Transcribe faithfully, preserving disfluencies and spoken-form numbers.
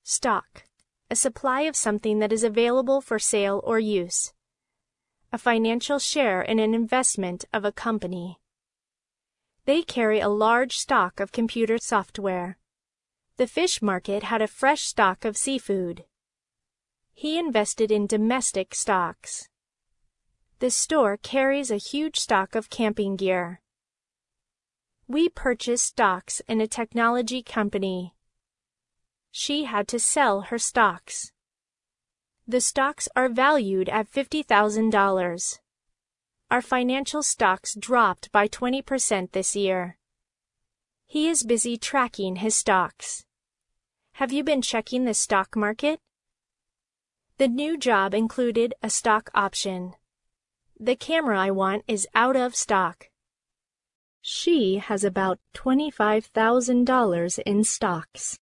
Stock, a supply of something that is available for sale or use. A financial share in an investment of a company. They carry a large stock of computer software. The fish market had a fresh stock of seafood. He invested in domestic stocks. The store carries a huge stock of camping gear. We purchased stocks in a technology company. She had to sell her stocks. The stocks are valued at fifty thousand dollars. Our financial stocks dropped by twenty percent this year. He is busy tracking his stocks. Have you been checking the stock market? The new job included a stock option. The camera I want is out of stock. She has about twenty-five thousand dollars in stocks.